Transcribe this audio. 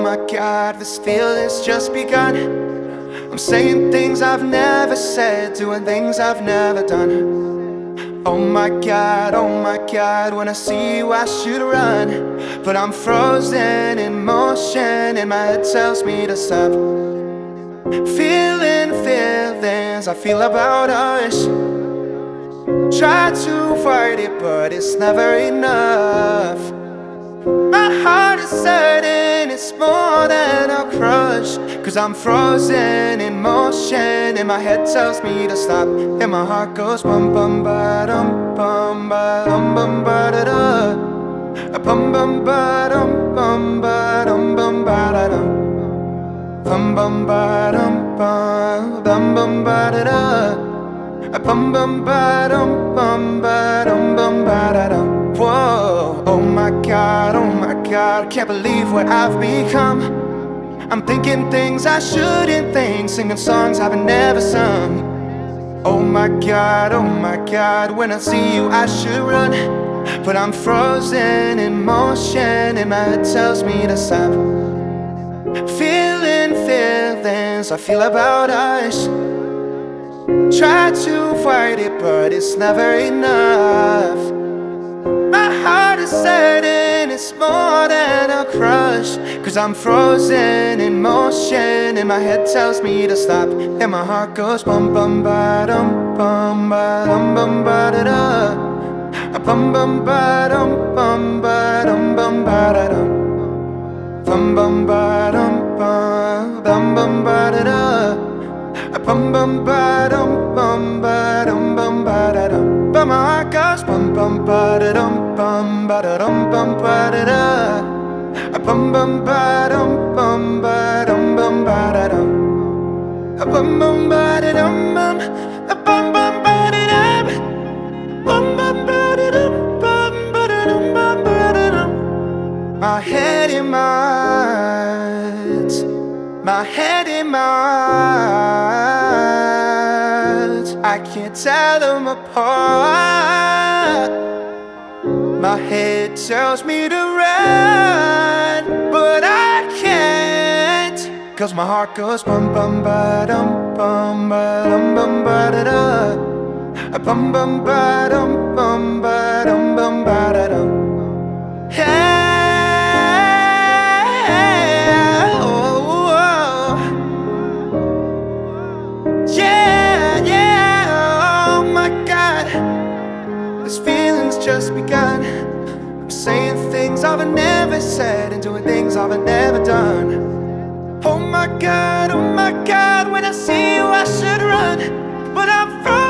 my God, this feeling's just begun. I'm saying things I've never said, doing things I've never done. Oh my God, when I see you I should run, but I'm frozen in motion and my head tells me to stop. Feeling feelings I feel about us. Try to fight it, but it's never enough. My heart is certain it's more than a crush, 'cause I'm frozen in motion and my head tells me to stop. And my heart goes bum bum ba dum bum ba dum bum ba da da, bum bum ba dum bum ba dum bum ba da dum, bum bum ba dum bum bum ba da da, bum bum ba dum bum ba da dum. Whoa, oh my God, can't believe what I've become. I'm thinking things I shouldn't think, singing songs I've never sung. Oh my God, when I see you I should run, but I'm frozen in motion and my head tells me to stop. Feeling feelings I feel about us. Try to fight it, but it's never enough. My heart is certain it's more than a crush, 'cause I'm frozen in motion and my head tells me to stop. And my heart goes bum bum ba dum bum ba dum bum ba da da, bum bum ba dum bum ba dum bum ba da dum, bum bum ba dum bum ba da da, bum bum ba dum bum ba da dum. But my heart goes bum bum ba da dum ba da dum ba da da, bum bum ba dum ba da dum, bum bum ba da dum bum ba da dum, bum bum ba da dum ba da dum ba da dum. My head in minds, my head in minds, I can't tell them apart. My head tells me to run, but I can't, 'cause my heart goes bum bum ba dum ba da da, bum bum ba dum ba da dum. This feeling's just begun. I'm saying things I've never said and doing things I've never done. Oh my God, when I see you I should run, but I'm frozen